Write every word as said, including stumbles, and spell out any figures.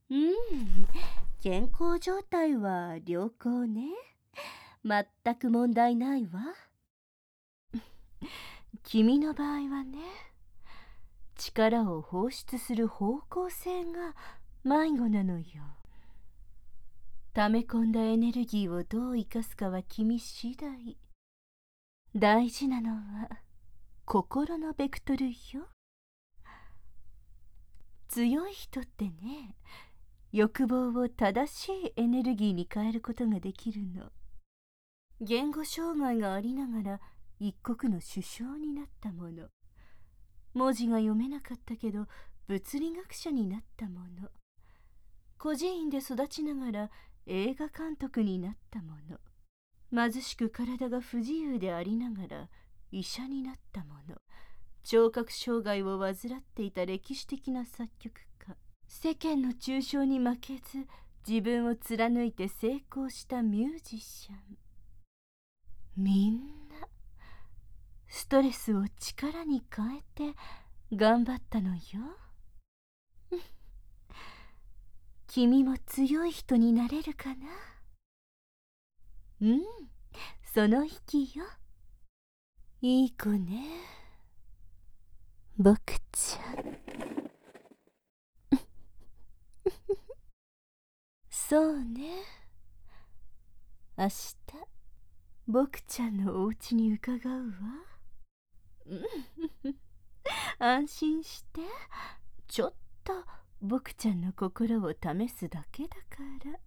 うん、健康状態は良好ね。全く問題ないわ。君の場合はね、力を放出する方向性が迷子なのよ。溜め込んだエネルギーをどう生かすかは君次第。大事なのは心のベクトルよ。強い人ってね、欲望を正しいエネルギーに変えることができるの。言語障害がありながら一国の首相になったもの。文字が読めなかったけど物理学者になったもの。孤児院で育ちながら映画監督になったもの。貧しく体が不自由でありながら医者になったもの。聴覚障害を患っていた歴史的な作曲家。世間の中傷に負けず自分を貫いて成功したミュージシャン。みんなストレスを力に変えて頑張ったのよ。君も強い人になれるかな。うん、その意気よ。いい子ね、僕ちゃん。そうね、明日僕ちゃんのお家に伺うわ。うん安心して。ちょっと僕ちゃんの心を試すだけだから。